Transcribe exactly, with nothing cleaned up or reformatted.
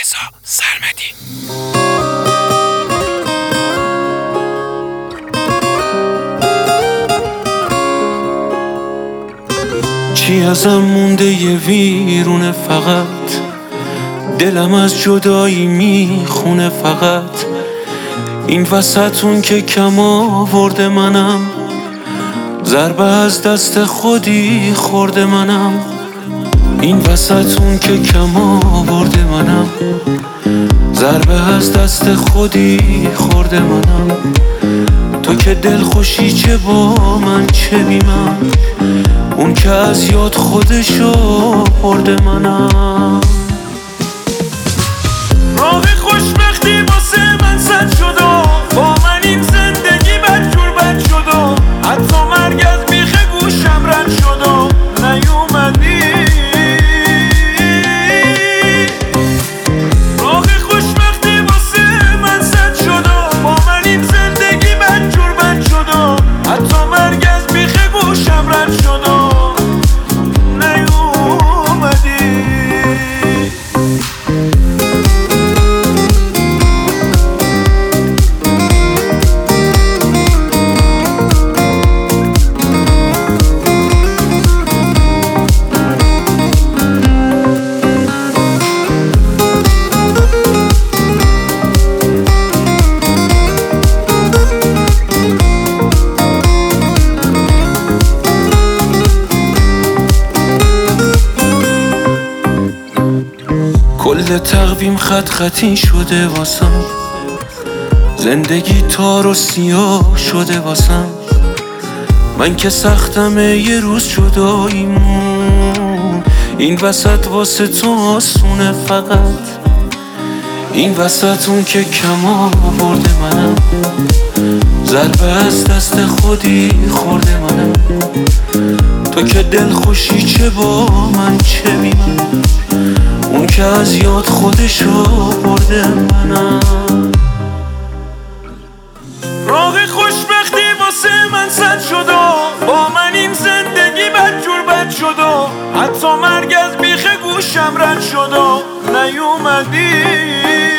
رضا سرمدی. چی ازم مونده یه ویرونه، فقط دلم از جدایی میخونه، فقط این وسطون که کم آورده منم، ضربه از دست خودی خورده منم. این وسطون که کم آورده منم، ضربه از دست خودی خورده منم. تو که دل خوشی چه با من چه بی من، اون که از یاد خودشو برده منم. راه خوشبختی واسه من سد شد و با من این زندگی بدجور بد شد و حتی مرگ از بیخ گوشم رد شد و نیومدی. راه خوشبختی واسه من سد شد و با من این زندگی بدجور بد شد و حتی مرگ از بیخ گوشم رد شد و کل تقویم خط خطی شده واسم، زندگی تار و سیاه شده واسم. من که سختمه یه روز جداییمون، این وسط واسه تو آسونه، فقط این وسط اون که کم آورده منم، ضربه از دست خودی خورده منم. تو که دل خوشی چه با من چه بی من، اون که از یاد خودشو برده منم. راه خوشبختی واسه من سد شد و با من این زندگی بدجور بد شد و حتی مرگ از بیخ گوشم رد شد و نیومدی.